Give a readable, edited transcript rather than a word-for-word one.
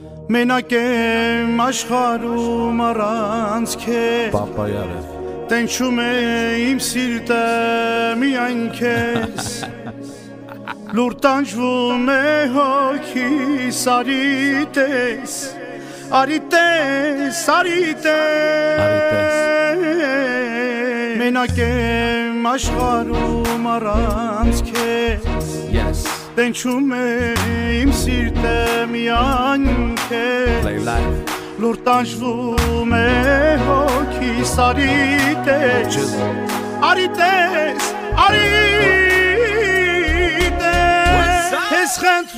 Մենակ եմ աշխարհում առանց քեզ Պապայարը Տենչում է իմ սիրտը միայն քեզ Լուր տանջվում է հոգիս արիտես Արիտես, արիտես Մենակ եմ աշխարհում առանց քեզ Yes Տենչում է իմ սիրտը միայն քեզ Լուր տանջվում է հոգիս արիտես Արիտես, արիտես